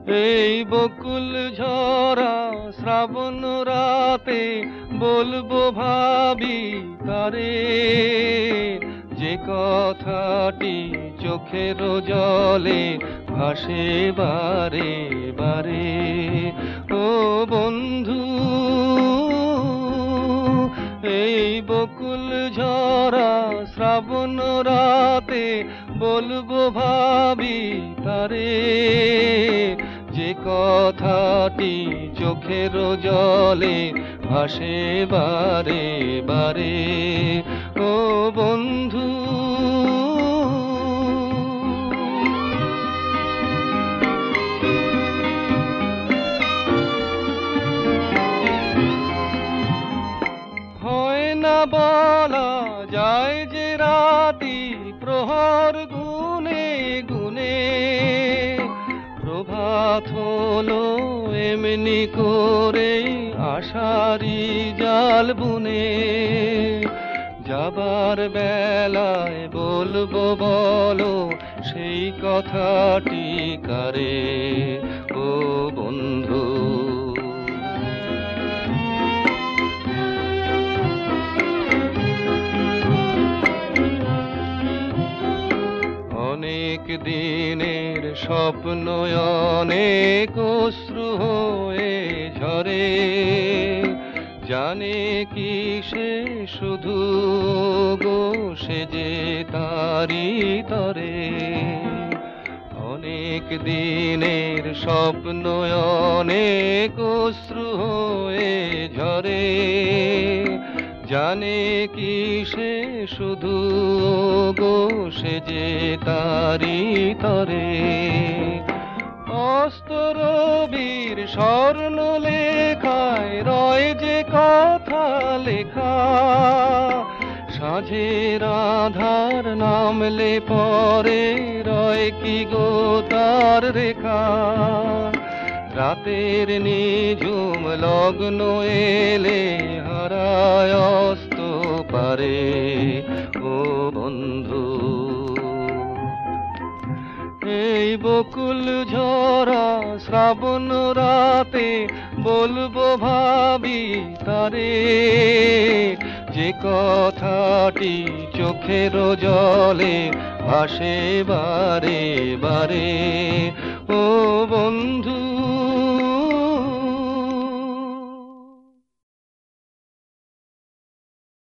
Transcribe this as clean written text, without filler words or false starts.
এই বকুল ঝরা শ্রাবণ রাতে বলবো ভাবি তারে, যে কথাটি চোখের জলে ভাসে বারে বারে। ও বন্ধু, এই বকুল ঝরা শ্রাবণ রাতে বলবো ভাবি তারে, যে কথাটি চোখের জলে ভাসে বারে বারে। ও বন্ধু, হয় না বলা যায় যে রাতি প্রহর গুনে গুনে, প্রভাত হলো এমনি করে আশারি জাল বুনে। যাবার বেলায় বলবো বলো সেই কথাটি কারে, ও বন্ধু। অনেক দিনের স্বপ্ন অনেক অশ্রু হয়ে ঝরে, জানে কি সে শুধু গো সে যে তারি তরে। অনেক দিনের স্বপ্ন অনেক অশ্রু হয়ে ঝরে, জানে কি সে শুধু গো সে যে তারি তরে। অস্তরবীর স্বর্ণ লেখায় রয় যে কথা লেখা, সাঁঝের আধার নামলে পরে রয় কি গো তার রেখা। রাতের নিঝুম লগ্ন এলে হারায় অস্ত পারে, ও বন্ধু। এই বকুল ঝরা শ্রাবণ রাতে বলবো ভাবি তারে, যে কথাটি চোখের জলে ভাসে বারে বারে। ও বন্ধু,